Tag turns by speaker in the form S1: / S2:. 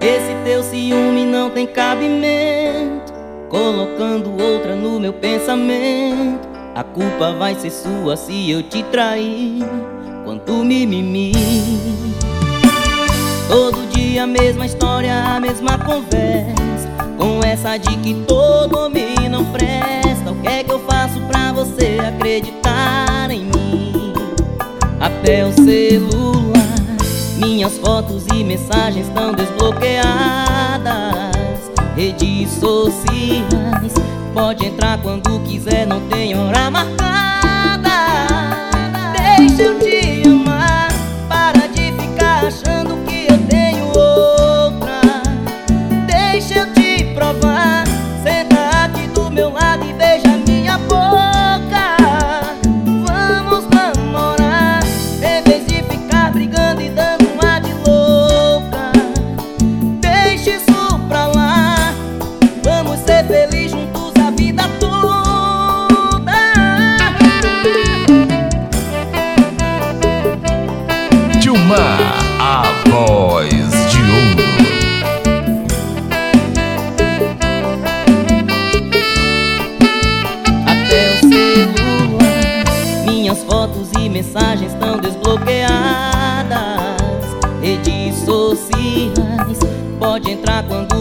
S1: Esse teu ciúme não tem cabimento, colocando outra no meu pensamento. A culpa vai ser sua se eu te trair. Quanto mimimi. Todo dia a mesma história, a mesma conversa, com essa de que todo homem não presta. O que é que eu faço pra você acreditar em mim? Até o celular, minhas fotos e mensagens estão desbloqueadas. Redes sociais, pode entrar quando quiser, não tem hora marcada. Deixa eu te amar, para de ficar achando que eu tenho outra. Deixa eu te provar, senta aqui do meu lado e beija minha boca. Vamos namorar, em vez de ficar brigando e dando uma de louca. Deixa isso pra lá, vamos ser felizes juntos a vida toda.
S2: Gilmar, a voz de ouro.
S1: Até o celular, minhas fotos e mensagens estão desbloqueadas. Redes sociais, pode entrar quando